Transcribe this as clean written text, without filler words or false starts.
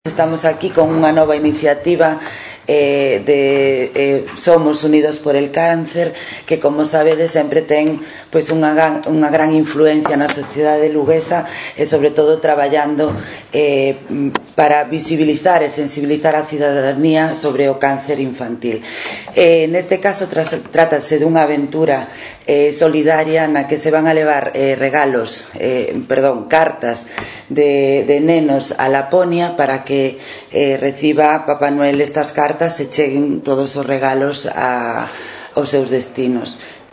Estamos aquí con unha nova iniciativa Somos Unidos por el Cáncer, que, como sabedes, sempre ten unha gran influencia na sociedade luguesa e, sobre todo, traballando para visibilizar e sensibilizar a cidadanía sobre o cáncer infantil. Neste caso trátase dunha aventura solidaria na que se van a levar cartas de nenos a Laponia para que reciba Papá Noel estas cartas e cheguen todos os regalos aos seus destinos.